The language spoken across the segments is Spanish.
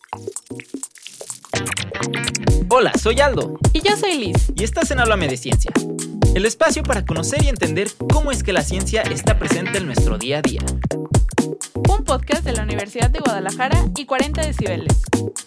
Hola, soy Aldo. Y yo soy Liz. Y estás en Háblame de Ciencia, el espacio para conocer y entender cómo es que la ciencia está presente en nuestro día a día. Un podcast de la Universidad de Guadalajara y 40 decibeles.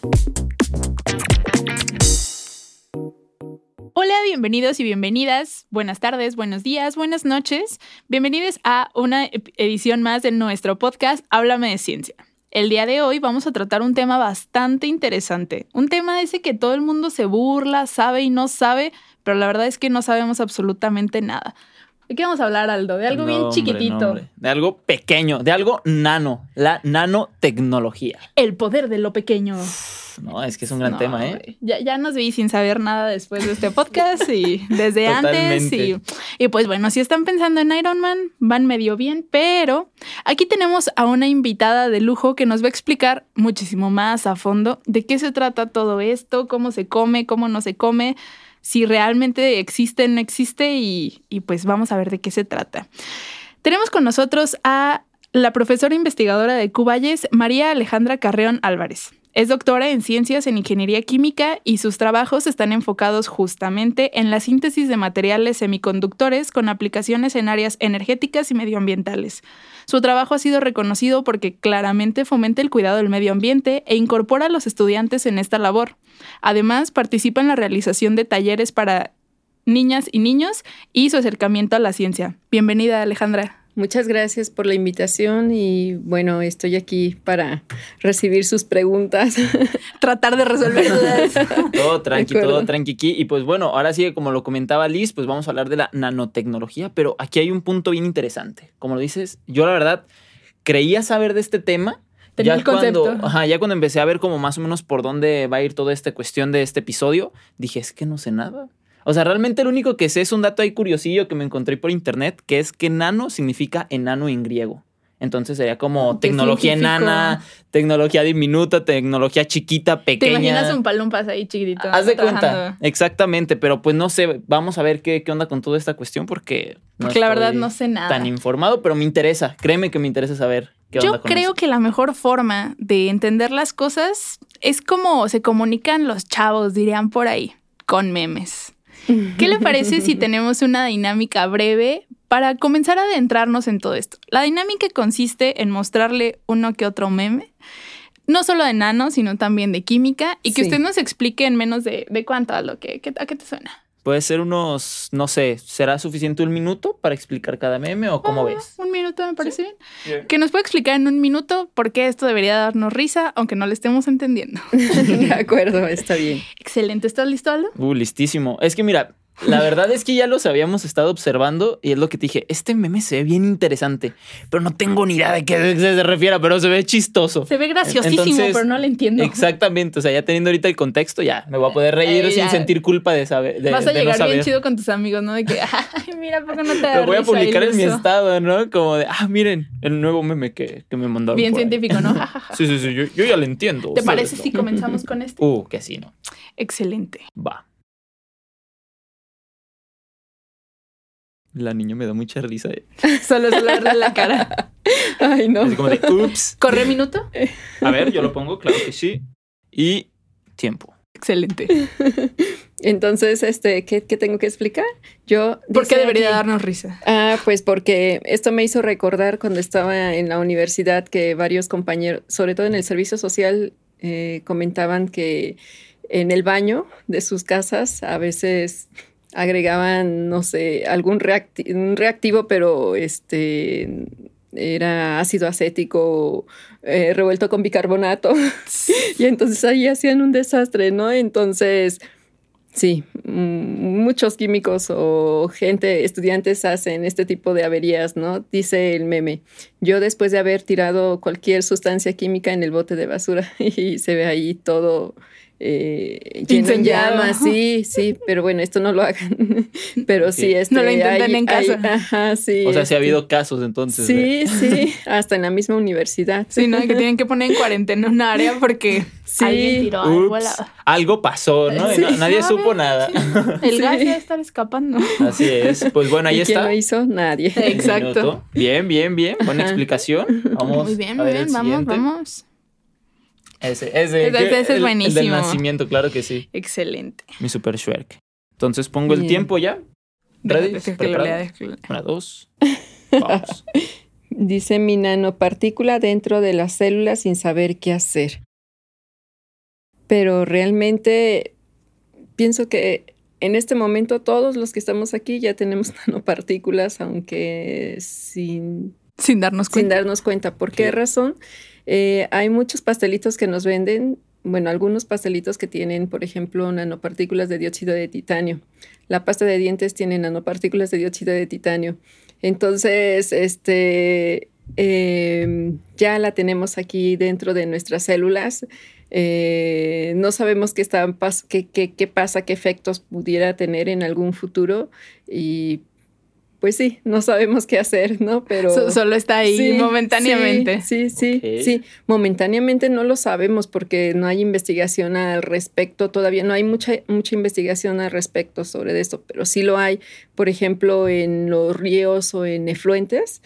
Hola, bienvenidos y bienvenidas. Buenas tardes, buenos días, buenas noches. Bienvenidos a una edición más de nuestro podcast Háblame de Ciencia. El día de hoy vamos a tratar un tema bastante interesante. Un tema ese que todo el mundo se burla, sabe y no sabe, pero la verdad es que no sabemos absolutamente nada. ¿De qué vamos a hablar, Aldo? De algo bien chiquitito. De algo pequeño, de algo nano, la nanotecnología. El poder de lo pequeño. No, es que es un gran tema, ¿eh? Ya nos vi sin saber nada después de este podcast y desde antes. Y pues bueno, si están pensando en Iron Man, van medio bien, pero aquí tenemos a una invitada de lujo que nos va a explicar muchísimo más a fondo de qué se trata todo esto, cómo se come, cómo no se come, si realmente existe o no existe y pues vamos a ver de qué se trata. Tenemos con nosotros a la profesora investigadora de Cuballes, María Alejandra Carreón Álvarez. Es doctora en Ciencias en Ingeniería Química y sus trabajos están enfocados justamente en la síntesis de materiales semiconductores con aplicaciones en áreas energéticas y medioambientales. Su trabajo ha sido reconocido porque claramente fomenta el cuidado del medio ambiente e incorpora a los estudiantes en esta labor. Además, participa en la realización de talleres para niñas y niños y su acercamiento a la ciencia. Bienvenida, Alejandra. Muchas gracias por la invitación y bueno, estoy aquí para recibir sus preguntas. Tratar de resolver dudas. Todo tranqui aquí. Y pues bueno, ahora sí, como lo comentaba Liz, pues vamos a hablar de la nanotecnología, pero aquí hay un punto bien interesante. Como lo dices, yo la verdad creía saber de este tema. Tenía el concepto. Ya cuando empecé a ver como más o menos por dónde va a ir toda esta cuestión de este episodio, dije, es que no sé nada. O sea, realmente lo único que sé es un dato ahí curiosillo que me encontré por internet, que es que nano significa enano en griego. Entonces sería como tecnología enana, tecnología diminuta, tecnología chiquita, pequeña. Te imaginas un palumpas ahí chiquitito. Haz de cuenta, exactamente, pero pues no sé, vamos a ver qué onda con toda esta cuestión porque la verdad no sé nada. Tan informado, pero me interesa, créeme que me interesa saber qué onda con eso. Yo creo que la mejor forma de entender las cosas es como se comunican los chavos, dirían por ahí, con memes. ¿Qué le parece si tenemos una dinámica breve para comenzar a adentrarnos en todo esto? La dinámica consiste en mostrarle uno que otro meme, no solo de nano, sino también de química, y que usted nos explique en menos de cuánto, a qué te suena. Puede ser unos, no sé, ¿será suficiente 1 minuto para explicar cada meme o cómo ves? 1 minuto me parece bien. Que nos puede explicar en 1 minuto por qué esto debería darnos risa, aunque no lo estemos entendiendo. De acuerdo, está bien. Excelente. ¿Estás listo, Aldo? Listísimo. Es que mira, la verdad es que ya los habíamos estado observando y es lo que te dije, este meme se ve bien interesante, pero no tengo ni idea de qué se refiere, pero se ve chistoso. Se ve graciosísimo, entonces, pero no lo entiendo. Exactamente, o sea, ya teniendo ahorita el contexto, ya me voy a poder reír sin sentir culpa de saber. Vas a llegar no bien chido con tus amigos, ¿no? De que, ay, mira, ¿por qué no te da Lo voy a publicar en mi iluso? estado, ¿no? Como de, miren, el nuevo meme que me mandaron. Bien científico, ¿no? Sí, yo ya lo entiendo. ¿Te parece si comenzamos con este? Que sí, ¿no? Excelente. Va. La niña me da mucha risa. Solo verle la cara. Ay, no. Así como de, ups. ¿Corre minuto? A ver, yo lo pongo, claro que sí. Y tiempo. Excelente. Entonces, ¿qué tengo que explicar? ¿Por qué debería darnos risa? Pues porque esto me hizo recordar cuando estaba en la universidad que varios compañeros, sobre todo en el servicio social, comentaban que en el baño de sus casas a veces agregaban, no sé, un reactivo, pero era ácido acético revuelto con bicarbonato y entonces ahí hacían un desastre, ¿no? Entonces, sí, muchos químicos o estudiantes hacen este tipo de averías, ¿no? Dice el meme, yo después de haber tirado cualquier sustancia química en el bote de basura y se ve ahí todo lleno en llamas, sí, pero bueno, esto no lo hagan. Pero sí, no lo intenten en casa. Ajá, sí. O sea, sí ha habido casos entonces. Sí, hasta en la misma universidad. Sí, ¿no? Que tienen que poner en cuarentena un área porque alguien tiró algo al lado. Algo pasó, ¿no? Sí, nadie supo nada. El gas debe estar escapando. Así es. Pues bueno, ahí está. ¿Quién lo hizo? Nadie. Exacto. Bien. Buena explicación. Vamos. Muy bien. Vamos. Vamos. Ese es buenísimo. El del nacimiento, claro que sí. Excelente. Mi Super Shrek. Entonces pongo el tiempo ya. ¿Ready? Una, dos. Vamos. Dice mi nanopartícula dentro de la célula sin saber qué hacer. Pero realmente pienso que en este momento todos los que estamos aquí ya tenemos nanopartículas, aunque sin darnos cuenta. ¿Por qué razón? Hay muchos pastelitos que nos venden, bueno, algunos pastelitos que tienen, por ejemplo, nanopartículas de dióxido de titanio. La pasta de dientes tiene nanopartículas de dióxido de titanio. Entonces, ya la tenemos aquí dentro de nuestras células. No sabemos qué pasa, qué efectos pudiera tener en algún futuro y pues sí, no sabemos qué hacer, ¿no? Pero solo está ahí momentáneamente. Sí. Momentáneamente no lo sabemos porque no hay investigación al respecto todavía. No hay mucha investigación al respecto sobre esto, pero sí lo hay, por ejemplo, en los ríos o en efluentes.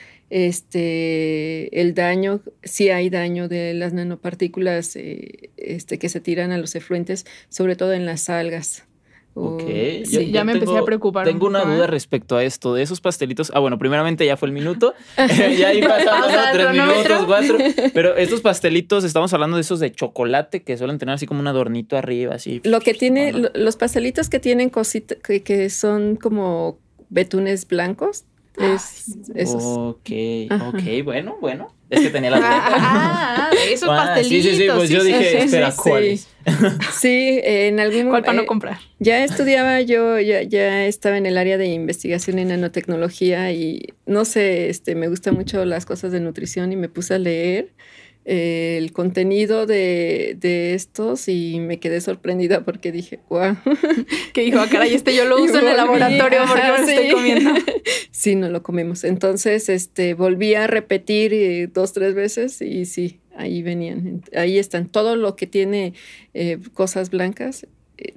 El daño, sí hay daño de las nanopartículas que se tiran a los efluentes, sobre todo en las algas. Ok. Sí, ya me empecé a preocupar. Tengo una duda respecto a esto, de esos pastelitos. Bueno, primeramente ya fue el minuto. Ya ahí pasaron 3 minutos, 4. Pero estos pastelitos, estamos hablando de esos de chocolate que suelen tener así como un adornito arriba, así. Lo que tiene, los pastelitos que tienen cositas, que son como betunes blancos. Esos. Ok, bueno. Es que tenía la duda. Esos pastelitos. Sí, pues yo dije, espera, ¿cuáles? Sí, en algún momento. ¿Cuál para no comprar? Ya estudiaba yo, ya estaba en el área de investigación en nanotecnología y no sé, me gustan mucho las cosas de nutrición y me puse a leer el contenido de estos y me quedé sorprendida porque dije, wow. Que dijo, caray, yo lo uso en el laboratorio porque no lo estoy comiendo. Sí, no lo comemos. Entonces, volví a repetir 2, 3 veces y sí, ahí venían. Ahí están. Todo lo que tiene cosas blancas,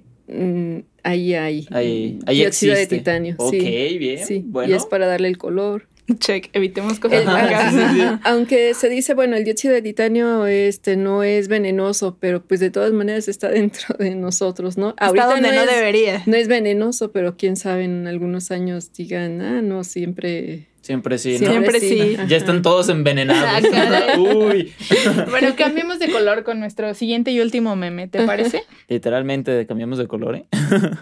ahí hay. Ahí dióxido existe. De titanio. Ok, sí, bien. Sí. Bueno. Y es para darle el color. Check, evitemos cosas blancas. Aunque se dice, bueno, el dióxido de titanio no es venenoso, pero pues de todas maneras está dentro de nosotros, ¿no? Está ahorita donde no debería. No es venenoso, pero quién sabe, en algunos años digan, no, siempre sí, ¿no? Siempre sí. Ya están todos envenenados. Uy. Bueno, cambiemos de color con nuestro siguiente y último meme, ¿te parece? Literalmente cambiamos de color, ¿eh?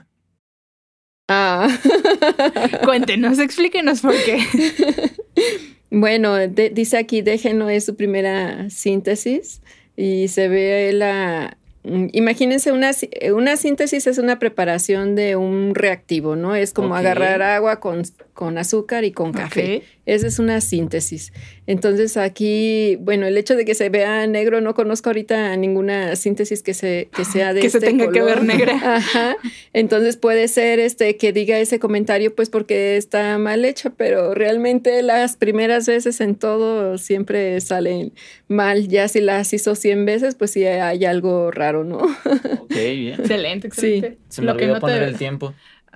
Cuéntenos, explíquenos por qué. Bueno, dice aquí, déjenlo, es su primera síntesis y se ve imagínense, una síntesis es una preparación de un reactivo, ¿no? Es como agarrar agua con azúcar y con café. Esa es una síntesis. Entonces aquí, bueno, el hecho de que se vea negro, no conozco ahorita ninguna síntesis que sea de que se tenga color. Que ver negra. Ajá. Entonces puede ser que diga ese comentario pues porque está mal hecho, pero realmente las primeras veces en todo siempre salen mal. Ya si las hizo 100 veces, pues sí hay algo raro, ¿no? Ok, bien. Excelente. Sí. Se me olvidó poner el tiempo.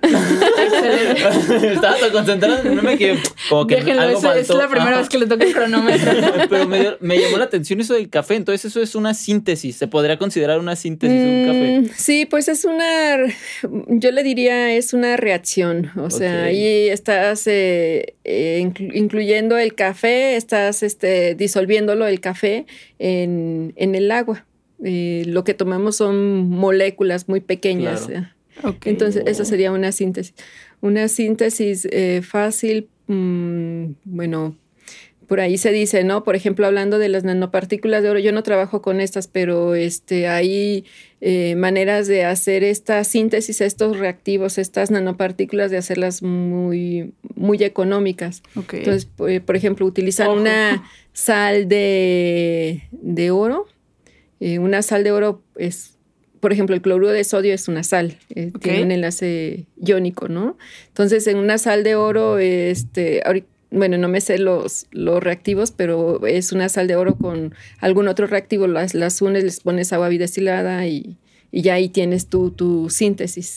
Estaba tan concentrado en el meme que como que déjenlo, algo faltó. Es la primera vez que le toca el cronómetro. Pero me llamó la atención eso del café. Entonces eso es una síntesis. ¿Se podría considerar una síntesis un café? Sí, pues yo le diría es una reacción. O sea, ahí estás incluyendo el café, estás disolviéndolo el café en el agua. Lo que tomamos son moléculas muy pequeñas. Claro. Entonces, esa sería una síntesis. Una síntesis fácil, bueno, por ahí se dice, ¿no? Por ejemplo, hablando de las nanopartículas de oro, yo no trabajo con estas, pero hay maneras de hacer esta síntesis, estos reactivos, estas nanopartículas, de hacerlas muy, muy económicas. Entonces, por ejemplo, utilizan una sal de oro. Una sal de oro es, por ejemplo, el cloruro de sodio es una sal, tiene un enlace iónico, ¿no? Entonces, en una sal de oro, ahorita, bueno, no me sé los reactivos, pero es una sal de oro con algún otro reactivo, las unes, les pones agua bidestilada y ya ahí tienes tu síntesis.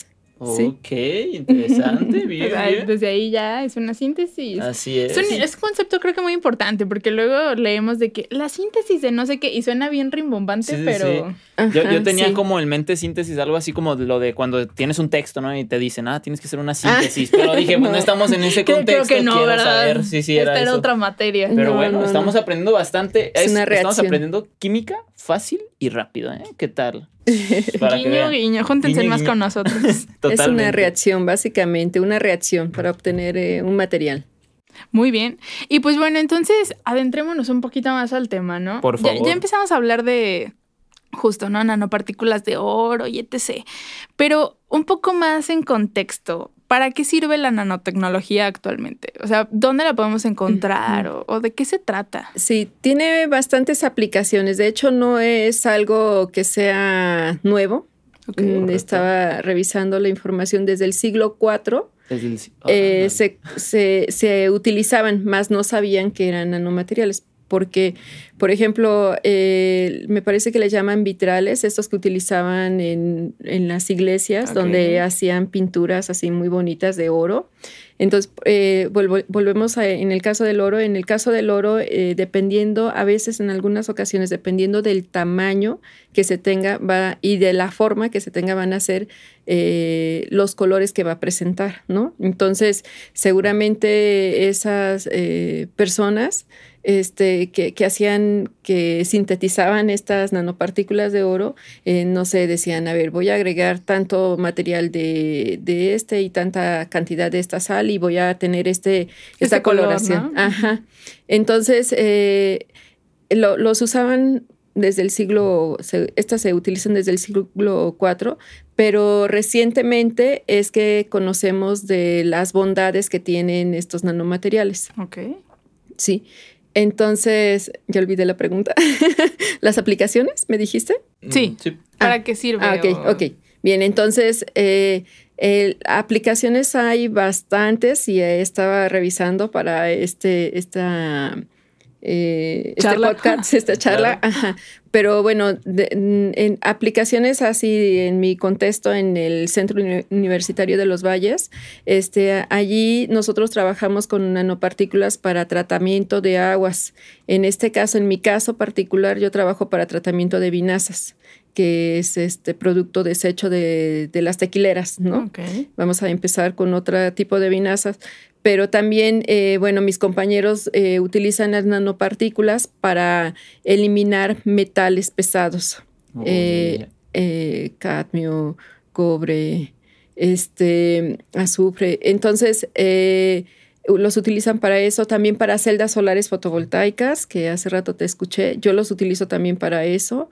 Ok, interesante, bien, bien. Desde ahí ya es una síntesis. Así es. Es un concepto creo que muy importante, porque luego leemos de que la síntesis de no sé qué, y suena bien rimbombante, pero... Sí. Ajá, yo tenía como en mente síntesis, algo así como lo de cuando tienes un texto, ¿no? Y te dicen, tienes que hacer una síntesis. Pero dije, pues no estamos en ese contexto, creo que no, quiero ¿verdad? saber. Sí, era eso. otra materia. Pero estamos aprendiendo bastante. Es una reacción. Estamos aprendiendo química fácil y rápido, ¿eh? ¿Qué tal? Guiño, júntense más con nosotros. Es una reacción, básicamente, una reacción para obtener un material. Muy bien. Y pues bueno, entonces adentrémonos un poquito más al tema, ¿no? Por favor. Ya empezamos a hablar de, justo, ¿no? Nanopartículas de oro y etc. Pero un poco más en contexto, ¿para qué sirve la nanotecnología actualmente? O sea, ¿dónde la podemos encontrar o de qué se trata? Sí, tiene bastantes aplicaciones. De hecho, no es algo que sea nuevo. Okay. Estaba revisando la información desde el siglo IV. Se utilizaban, más no sabían que eran nanomateriales. Porque, por ejemplo, me parece que le llaman vitrales, estos que utilizaban en las iglesias, donde hacían pinturas así muy bonitas de oro. Entonces, volvemos en el caso del oro. En el caso del oro, dependiendo, a veces en algunas ocasiones, dependiendo del tamaño que se tenga y de la forma que se tenga, van a ser los colores que va a presentar, ¿no? Entonces, seguramente esas personas que sintetizaban estas nanopartículas de oro, no sé, decían, a ver, voy a agregar tanto material de y tanta cantidad de esta sal y voy a tener esta coloración. ¿No? Ajá. Entonces, los usaban desde el siglo, estas se utilizan desde el siglo IV, pero recientemente es que conocemos de las bondades que tienen estos nanomateriales. Ok. Sí. Entonces, ya olvidé la pregunta. ¿Las aplicaciones, me dijiste? Sí. ¿Para qué sirve? Ok. Bien, entonces, aplicaciones hay bastantes y estaba revisando para este podcast, esta charla. Ajá. Pero bueno, en aplicaciones así, en mi contexto, en el Centro Universitario de los Valles, allí nosotros trabajamos con nanopartículas para tratamiento de aguas. En este caso, en mi caso particular, yo trabajo para tratamiento de vinazas, que es producto desecho de las tequileras, ¿no? Okay. Vamos a empezar con otro tipo de vinazas. Pero también, mis compañeros utilizan las nanopartículas para eliminar metales pesados. Cadmio, cobre, azufre. Entonces, los utilizan para eso, también para celdas solares fotovoltaicas, que hace rato te escuché. Yo los utilizo también para eso.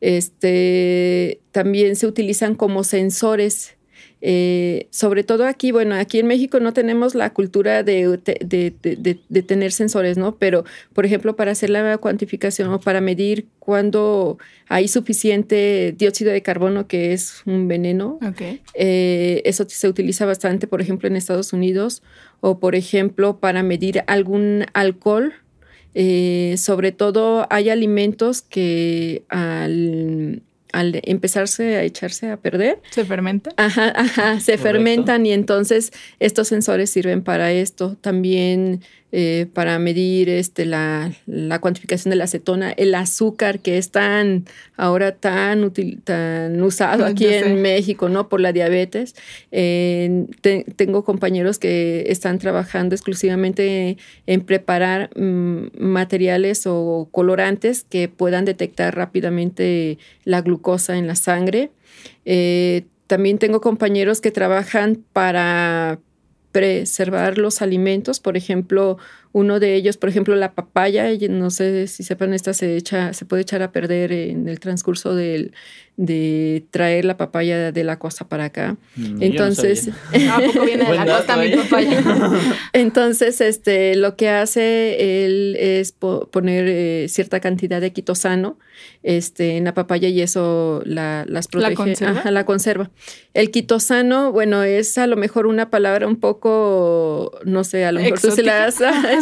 También se utilizan como sensores. Sobre todo aquí, aquí en México no tenemos la cultura de tener sensores, ¿no? Pero, por ejemplo, para hacer la cuantificación o para medir cuándo hay suficiente dióxido de carbono, que es un veneno, eso se utiliza bastante, por ejemplo, en Estados Unidos, o, por ejemplo, para medir algún alcohol. Sobre todo hay alimentos que al empezarse a echarse a perder. ¿Se fermentan? Ajá, se fermentan, y entonces estos sensores sirven para esto. También para medir la cuantificación de la acetona, el azúcar, que es ahora tan usado aquí en México, ¿no? Por la diabetes. Tengo compañeros que están trabajando exclusivamente en preparar materiales o colorantes que puedan detectar rápidamente la glucosa en la sangre. También tengo compañeros que trabajan para preservar los alimentos. Por ejemplo, uno de ellos, por ejemplo, la papaya, no sé si sepan, se puede echar a perder en el transcurso de traer la papaya de la costa para acá. Entonces, ¿a poco viene de la costa mi papaya? Entonces, lo que hace él es poner cierta cantidad de quitosano en la papaya, y eso las protege. ¿La conserva? Ajá, la conserva. El quitosano, es a lo mejor una palabra un poco, no sé, a lo mejor tú se la has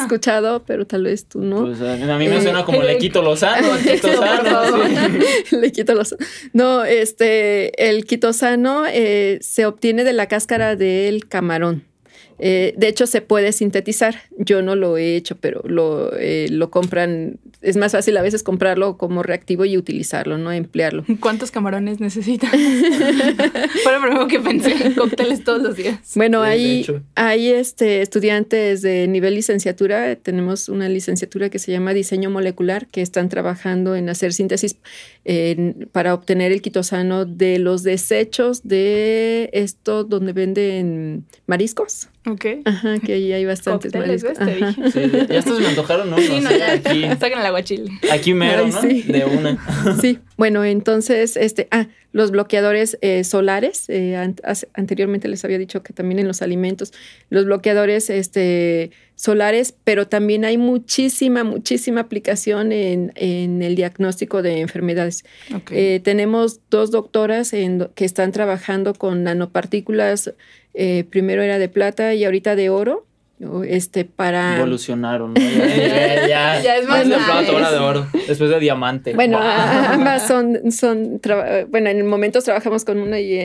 escuchado, pero tal vez tú no. Pues a mí me suena como le quito lo sano, sí. Le quito lo sano. No, el quitosano se obtiene de la cáscara del camarón. De hecho, se puede sintetizar. Yo no lo he hecho, pero lo compran. Es más fácil a veces comprarlo como reactivo y utilizarlo, ¿no? Emplearlo. ¿Cuántos camarones necesitan? Fue lo primero que pensé. Cócteles todos los días. Bueno, hay estudiantes de nivel licenciatura. Tenemos una licenciatura que se llama Diseño Molecular, que están trabajando en hacer síntesis para obtener el quitosano de los desechos de esto donde venden mariscos. Ok. Ajá, que ahí hay bastantes mariscos. Sí, ya estos me antojaron, ¿no? Sí, no, ya aquí. Saquen el aguachile. Aquí mero, ¿no? Sí. De una. Sí, bueno, entonces, los bloqueadores solares, anteriormente les había dicho que también en los alimentos, los bloqueadores solares, pero también hay muchísima aplicación en el diagnóstico de enfermedades. Okay. Tenemos 2 doctoras que están trabajando con nanopartículas, primero era de plata y ahorita de oro. Para... Evolucionaron, ¿no? Ya es más de plata, ahora de oro, después de diamante. Bueno, ambas bueno, en momentos trabajamos con una y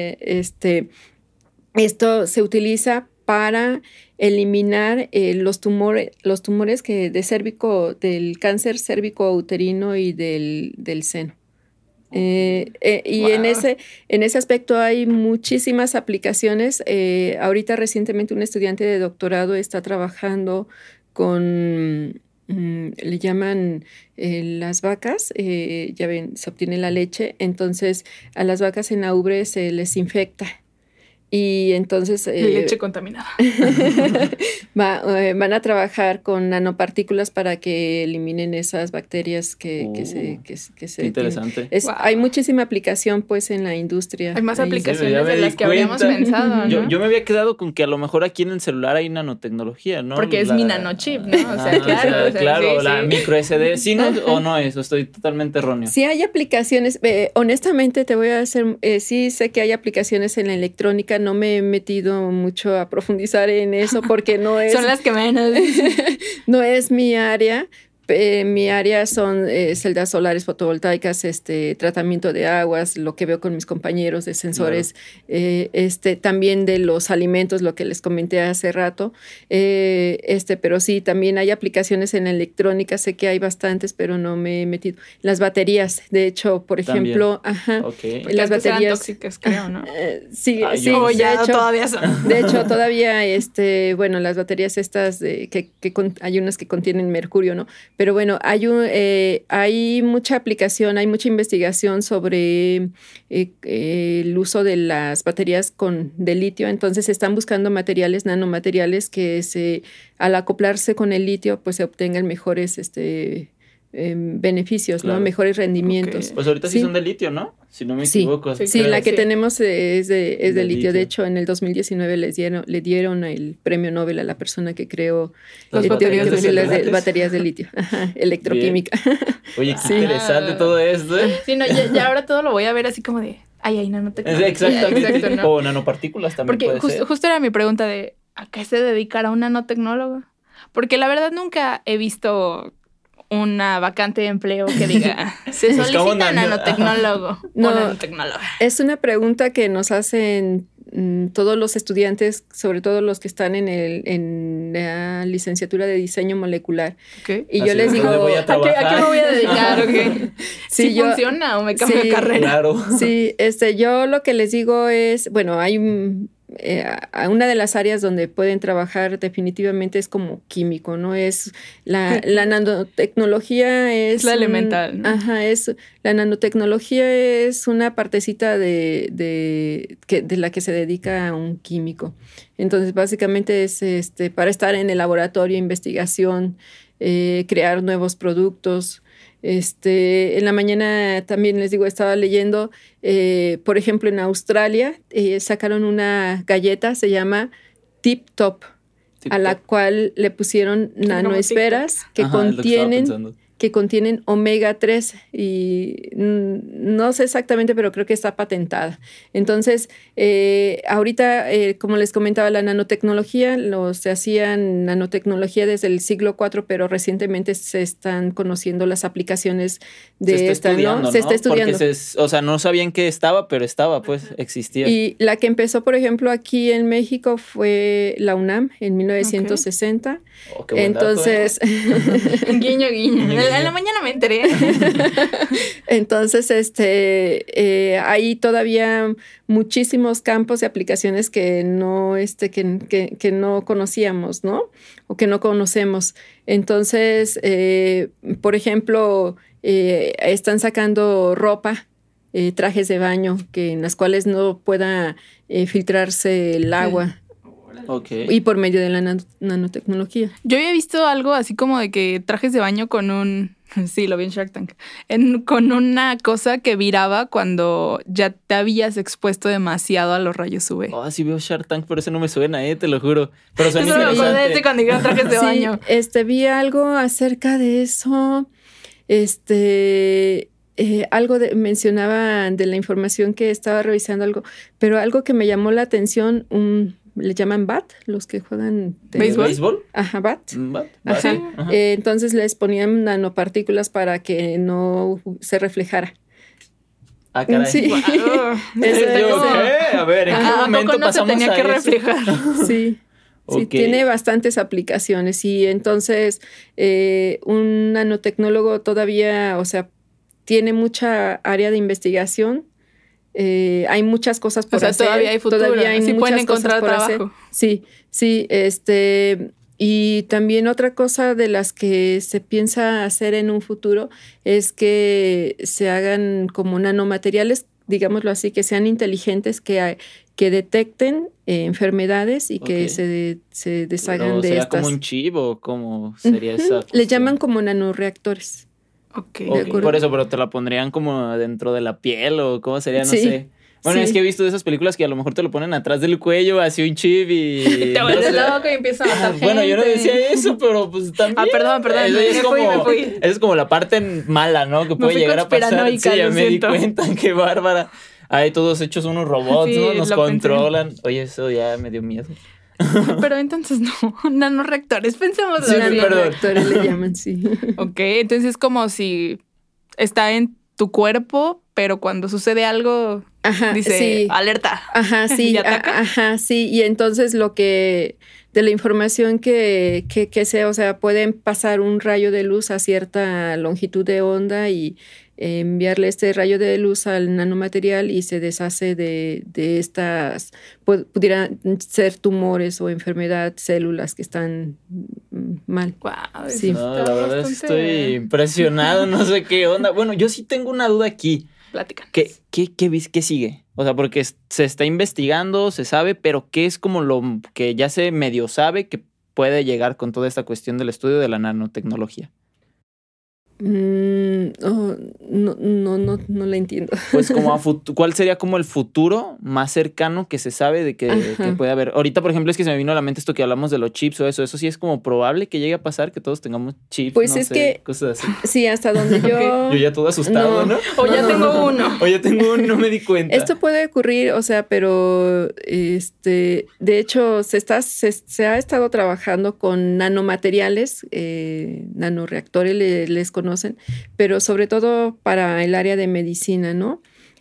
esto se utiliza para eliminar los tumores que del cáncer cérvico-uterino y del seno. Y wow. en ese aspecto hay muchísimas aplicaciones. Ahorita recientemente un estudiante de doctorado está trabajando con, le llaman las vacas, ya ven, se obtiene la leche, entonces a las vacas en la ubre se les infecta. Y entonces... leche contaminada. Van a trabajar con nanopartículas para que eliminen esas bacterias que se interesante. Wow. Hay muchísima aplicación pues en la industria. Hay más aplicaciones de las que habríamos pensado, ¿no? Yo me había quedado con que a lo mejor aquí en el celular hay nanotecnología, ¿no? Porque es mi nanochip, ¿no? O sea, claro. Claro, la micro SD. ¿Sí no o no es? Estoy totalmente erróneo. Sí hay aplicaciones. Honestamente te voy a hacer... sí sé que hay aplicaciones en la electrónica. No me he metido mucho a profundizar en eso porque no es... Son las que menos. No es mi área. Mi área son celdas solares fotovoltaicas, tratamiento de aguas, lo que veo con mis compañeros de sensores, claro. También de los alimentos, lo que les comenté hace rato, pero sí, también hay aplicaciones en electrónica, sé que hay bastantes, pero no me he metido. Las baterías, de hecho, por ejemplo, okay. Las baterías eran tóxicas, creo, ¿no? Sí, ya todavía son. De hecho, todavía, las baterías estas hay unas que contienen mercurio, ¿no? Pero bueno, hay mucha aplicación, hay mucha investigación sobre el uso de las baterías de litio. Entonces, se están buscando nanomateriales que al acoplarse con el litio, pues se obtengan mejores beneficios, claro. ¿no? Mejores rendimientos. Okay. Pues ahorita sí son de litio, ¿no? Si no me equivoco. Sí, la que tenemos es de litio. De hecho, en el 2019 le dieron el premio Nobel a la persona que creó las baterías de litio. Ajá, electroquímica. Bien. Oye, qué interesante todo esto, ¿eh? Sí, no, ya ahora todo lo voy a ver así como de, hay nanotecnología. Exactamente. Exacto, ¿no? O nanopartículas también. Porque puede ser. Justo era mi pregunta de, ¿a qué se dedicará un nanotecnólogo? Porque la verdad nunca he visto una vacante de empleo que diga se solicita nanotecnólogo o nanotecnóloga. Es una pregunta que nos hacen todos los estudiantes, sobre todo los que están en la licenciatura de diseño molecular. Okay. Y yo les digo, ¿a qué me voy a dedicar? Okay. Sí, ¿Sí funciona o me cambio de carrera? Claro. Sí, yo lo que les digo es, bueno, hay una de las áreas donde pueden trabajar definitivamente es como químico, ¿no? Es la nanotecnología es la elemental, ¿no? Ajá, la nanotecnología es una partecita de la que se dedica a un químico. Entonces, básicamente es para estar en el laboratorio, investigación, crear nuevos productos. En la mañana también les digo, estaba leyendo, por ejemplo, en Australia sacaron una galleta, se llama Tip Top, a la cual le pusieron nanoesferas que contienen que contienen omega 3 y no sé exactamente, pero creo que está patentada. Entonces, ahorita, como les comentaba, la nanotecnología, se hacían nanotecnología desde el siglo IV, pero recientemente se están conociendo las aplicaciones de esta, ¿no? Se está estudiando. Porque o sea, no sabían que estaba, pero estaba, pues, existía. Y la que empezó, por ejemplo, aquí en México fue la UNAM en 1960. Oh, qué buen entonces, dato, guiño, guiño. En la mañana me enteré. Entonces, hay todavía muchísimos campos de aplicaciones que no conocíamos, ¿no? O que no conocemos. Entonces, por ejemplo, están sacando ropa, trajes de baño, en las cuales no pueda filtrarse el agua. Okay. Y por medio de la nanotecnología. Yo había visto algo así como de que trajes de baño con sí, lo vi en Shark Tank, con una cosa que viraba cuando ya te habías expuesto demasiado a los rayos UV. Sí veo Shark Tank, pero eso no me suena, te lo juro. Pero suena eso interesante. me acordé cuando dijeron trajes de baño. Vi algo acerca de eso. Mencionaba de la información que estaba revisando algo, pero algo que me llamó la atención, le llaman bat, los que juegan ¿Béisbol? Ajá, bat. Ajá. Sí. Ajá. Entonces les ponían nanopartículas para que no se reflejara. Ah, caray. Sí. Wow. A ver, ¿en qué momento no pasamos se tenía a que eso? reflejar? Sí. Sí, tiene bastantes aplicaciones y entonces un nanotecnólogo todavía, tiene mucha área de investigación. Hay muchas cosas por hacer. Todavía hay futuro. Todavía hay muchas pueden encontrar cosas por trabajo. hacer. Sí. Y también otra cosa de las que se piensa hacer en un futuro es que se hagan como nanomateriales, digámoslo así, que sean inteligentes, que detecten enfermedades y que se deshagan de estas. ¿Será como un chip o cómo sería esa cuestión? Le llaman como nanoreactores. Okay. Por eso, pero te la pondrían como dentro de la piel o cómo sería, no sé. Bueno, es que he visto de esas películas que a lo mejor te lo ponen atrás del cuello, así un chip y... te vuelves loco y empiezas a matar gente. Bueno, yo no decía eso, pero pues también... perdón. Me fui. Esa es como la parte mala, ¿no? Que puede llegar a pasar. Sí, ya me di cuenta, qué bárbara. Hay todos hechos unos robots, ¿no? Nos controlan. Pensé. Oye, eso ya me dio miedo. Pero entonces no, nanoreactores, pensemos. Sí, nanoreactores le llaman, sí. Ok, entonces es como si está en tu cuerpo, pero cuando sucede algo, dice, alerta. Ajá, sí. ¿Y ataca? Ajá, sí. Y entonces de la información que sea, pueden pasar un rayo de luz a cierta longitud de onda y enviarle este rayo de luz al nanomaterial y se deshace de estas, pudieran ser tumores o enfermedad, células que están mal. Wow, sí. No, la verdad estoy impresionado, no sé qué onda. Bueno, yo sí tengo una duda aquí. Platícanos. ¿Qué sigue? O sea, porque se está investigando, se sabe, pero ¿qué es como lo que ya se medio sabe que puede llegar con toda esta cuestión del estudio de la nanotecnología? No la entiendo. Pues como ¿cuál sería como el futuro más cercano que se sabe de que puede haber? Ahorita, por ejemplo, es que se me vino a la mente esto que hablamos de los chips o eso sí es como probable que llegue a pasar que todos tengamos chips, pues no es sé, que cosas así. Sí, hasta donde yo ya todo asustado, ¿no? O ya tengo uno. O ya tengo uno, no me di cuenta. Esto puede ocurrir, pero de hecho se ha estado trabajando con nanomateriales, nanoreactores les conocen, pero sobre todo para el área de medicina, ¿no?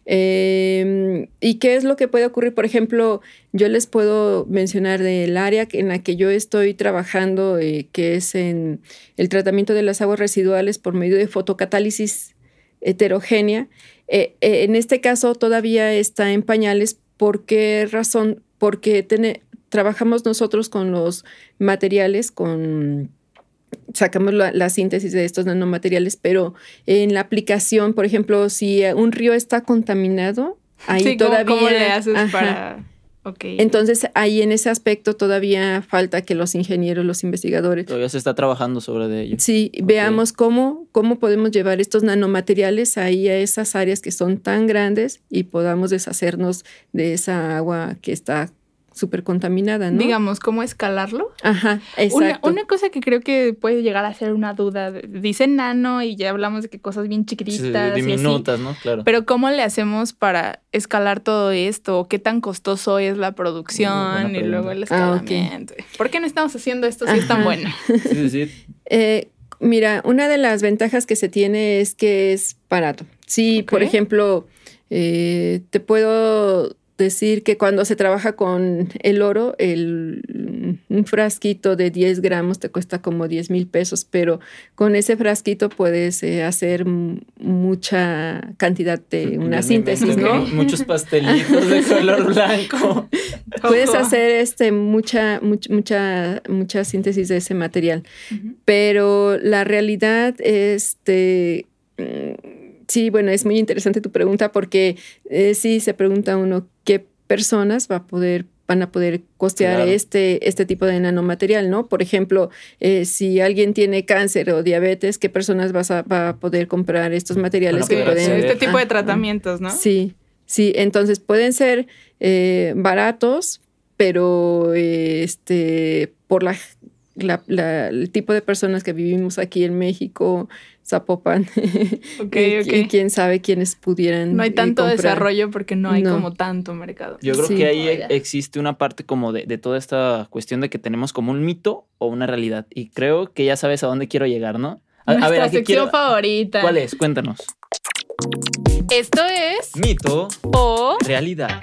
¿Y qué es lo que puede ocurrir? Por ejemplo, yo les puedo mencionar del área en la que yo estoy trabajando, que es en el tratamiento de las aguas residuales por medio de fotocatálisis heterogénea. En este caso todavía está en pañales. ¿Por qué razón? Porque trabajamos nosotros con los materiales, sacamos la síntesis de estos nanomateriales, pero en la aplicación, por ejemplo, si un río está contaminado, ahí todavía... ¿Cómo le haces para...? Okay. Entonces, ahí en ese aspecto todavía falta que los ingenieros, los investigadores... Todavía se está trabajando sobre ello. Sí, veamos cómo podemos llevar estos nanomateriales ahí a esas áreas que son tan grandes y podamos deshacernos de esa agua que está súper contaminada, ¿no? Digamos, ¿cómo escalarlo? Ajá, exacto. Una cosa que creo que puede llegar a ser una duda, dice nano y ya hablamos de que cosas bien chiquititas. Sí, diminutas, y así, ¿no? Claro. Pero ¿cómo le hacemos para escalar todo esto? ¿Qué tan costoso es la producción y luego el escalamiento? Okay. ¿Por qué no estamos haciendo esto si es tan bueno? Sí. Mira, una de las ventajas que se tiene es que es barato. Sí, por ejemplo, te puedo decir que cuando se trabaja con el oro, un frasquito de 10 gramos te cuesta como 10,000 pesos, pero con ese frasquito puedes hacer mucha cantidad de una síntesis, ¿no? Muchos pastelitos de color blanco. Puedes hacer mucha síntesis de ese material, pero la realidad sí, bueno, es muy interesante tu pregunta porque sí se pregunta uno qué personas van a poder costear este tipo de nanomaterial, ¿no? Por ejemplo, si alguien tiene cáncer o diabetes, ¿qué personas va a poder comprar estos materiales que pueden... Este tipo de tratamientos, ¿no? Sí, entonces pueden ser baratos, pero por el tipo de personas que vivimos aquí en México, Zapopan, y quién sabe quiénes pudieran no hay tanto comprar. Desarrollo porque no hay como tanto mercado. Yo creo que ahí existe una parte como de toda esta cuestión de que tenemos como un mito o una realidad. Y creo que ya sabes a dónde quiero llegar, ¿no? Nuestra sección favorita. ¿Cuál es? Cuéntanos. Esto es... Mito o... realidad.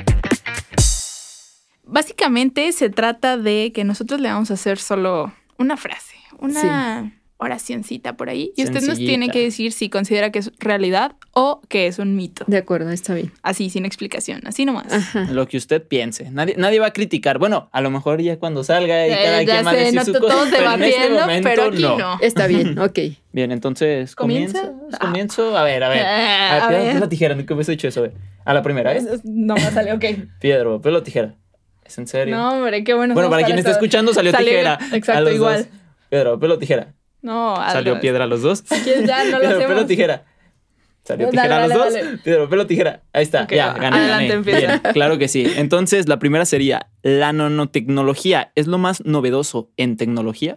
Básicamente se trata de que nosotros le vamos a hacer solo una frase, una oracioncita por ahí. Y usted nos tiene que decir si considera que es realidad o que es un mito. De acuerdo, está bien. Así, sin explicación, así nomás. Ajá. Lo que usted piense. Nadie va a criticar. Bueno, a lo mejor ya cuando salga y cada quien va a decir su cosa. Todos debatiendo, pero aquí no. Está bien, ok. Bien, entonces, ¿comienzo? A ver. Piedra, papel o tijera. Nunca me he hecho eso. A la primera, ¿eh? No me sale, ok. Piedra, papel o tijera. ¿Es en serio? No, hombre, qué bueno. Bueno, para quien esté escuchando, salió tijera. Exacto, igual. Piedra, papel o tijera. No, salió piedra a los dos. Ya no lo hacemos. Piedra, papel o tijera. Salió tijera a los dos. Piedra, papel o tijera. Ahí está, okay, ya, gané. Adelante, empieza. Bien, claro que sí. Entonces, la primera sería, ¿la nanotecnología es lo más novedoso en tecnología?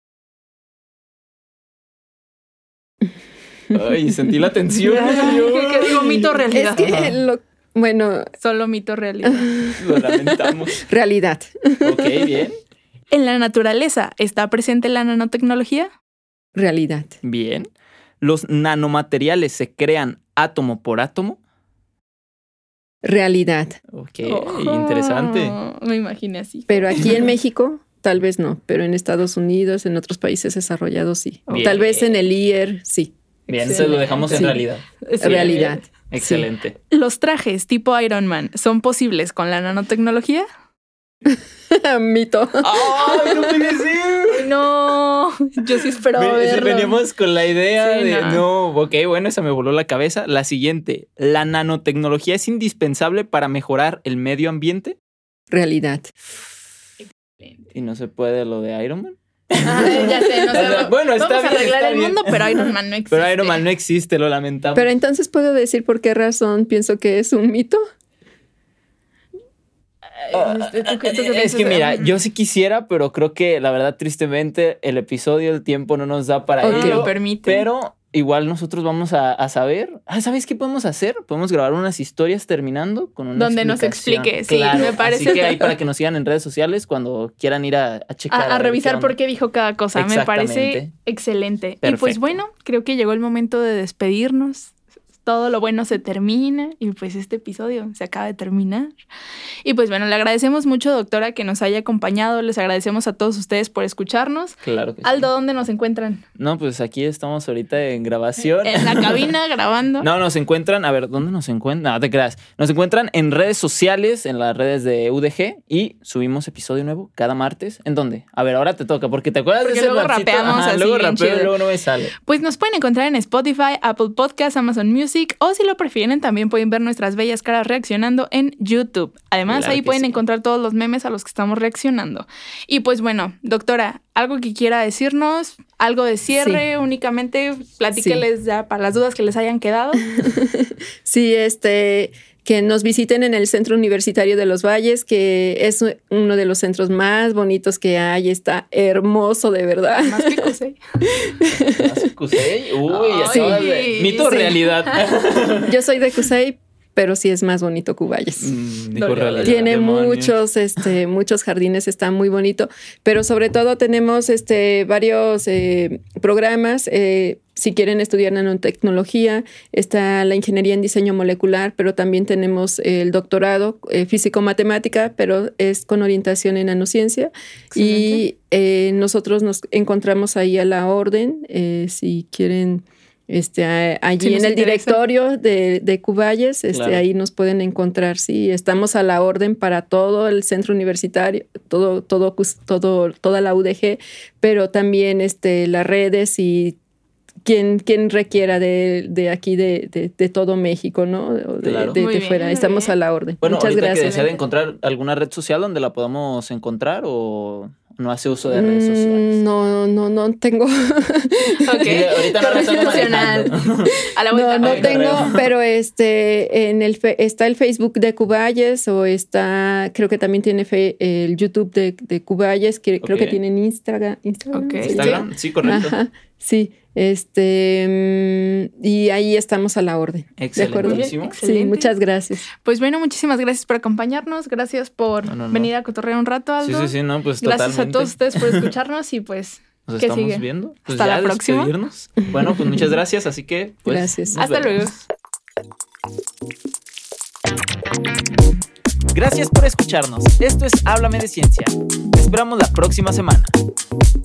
Ay, sentí la tensión. ¿Qué digo? Mito o realidad. Es que bueno. Solo mito o realidad. Lo lamentamos. Realidad. Ok, bien. ¿En la naturaleza está presente la nanotecnología? Realidad. Bien. ¿Los nanomateriales se crean átomo por átomo? Realidad. Ok, interesante. Me imaginé así. Pero aquí en México, tal vez no. Pero en Estados Unidos, en otros países desarrollados, sí. Bien. Tal vez en el IER, sí. Bien, se lo dejamos en realidad. Sí. Realidad. Excelente. Sí. ¿Los trajes tipo Iron Man son posibles con la nanotecnología? Mito. ¡Ay, no puede ser! No, yo sí esperaba verlo. Veníamos con la idea ok, bueno, esa me voló la cabeza. La siguiente, ¿la nanotecnología es indispensable para mejorar el medio ambiente? Realidad. ¿Y no se puede lo de Iron Man? Ya sé, no sé. Bueno, vamos a arreglar el mundo, pero Iron Man no existe. Pero Iron Man no existe, lo lamentamos. Pero entonces, ¿puedo decir por qué razón pienso que es un mito? Es que mira, yo sí quisiera, pero creo que la verdad, tristemente, el episodio, el tiempo no nos da para ello. Lo permite. Pero igual nosotros vamos a saber. ¿Sabes qué podemos hacer? Podemos grabar unas historias terminando con una donde nos explique, claro, sí, me parece. Así que ahí para que nos sigan en redes sociales cuando quieran ir a checar. A revisar por qué dijo cada cosa. Me parece excelente. Perfecto. Y pues bueno, creo que llegó el momento de despedirnos. Todo lo bueno se termina y pues este episodio se acaba de terminar. Y pues bueno, le agradecemos mucho, doctora, que nos haya acompañado. Les agradecemos a todos ustedes por escucharnos. Claro que sí. Aldo, ¿dónde nos encuentran? No, pues aquí estamos ahorita en grabación. En la cabina grabando. No, nos encuentran, a ver, ¿dónde nos encuentran? No te creas. Nos encuentran en redes sociales, en las redes de UDG y subimos episodio nuevo cada martes. ¿En dónde? A ver, ahora te toca, porque te acuerdas de ese luego rapeamos así, luego rapeo y luego no me sale. Pues nos pueden encontrar en Spotify, Apple Podcasts, Amazon Music, o si lo prefieren también pueden ver nuestras bellas caras reaccionando en YouTube. Además, claro, ahí pueden encontrar todos los memes a los que estamos reaccionando. Y pues bueno, doctora, algo que quiera decirnos, algo de cierre, únicamente platíqueles ya para las dudas que les hayan quedado. Sí, que que nos visiten en el Centro Universitario de los Valles, que es uno de los centros más bonitos que hay. Está hermoso, de verdad. Más que Cusey. ¿Más que Cusey? Uy, mito o realidad. Yo soy de Cusey, pero sí es más bonito Cuballes. Tiene muchos jardines, está muy bonito, pero sobre todo tenemos varios programas. Si quieren estudiar nanotecnología, está la ingeniería en diseño molecular, pero también tenemos el doctorado físico-matemática, pero es con orientación en nanociencia. Excelente. Y nosotros nos encontramos ahí a la orden, si quieren... allí en el directorio de Cuballes, claro. Ahí nos pueden encontrar, sí, estamos a la orden para todo el centro universitario, toda la UDG, pero también las redes y quien requiera de aquí, de todo México, ¿no? Claro. De fuera, estamos a la orden. Bueno, muchas gracias. Que desea de encontrar alguna red social donde la podamos encontrar o... ¿No hace uso de redes sociales? No tengo. Ok, sí, ahorita no tengo, pero está el Facebook de Cuballes o creo que también tiene el YouTube de Cuballes, que creo que tienen Instagram. Okay. Instagram, sí, correcto. Ajá, sí. Y ahí estamos a la orden. Excelente. Sí, muchas gracias. Pues bueno, muchísimas gracias por acompañarnos. Gracias por venir a cotorrear un rato, Aldo. Sí, no, pues gracias totalmente. a todos ustedes por escucharnos y pues nos ¿qué estamos sigue? Viendo. Pues hasta la próxima. Despedirnos. Bueno, pues muchas gracias, así que pues gracias. Hasta luego. Gracias por escucharnos. Esto es Háblame de Ciencia. Te esperamos la próxima semana.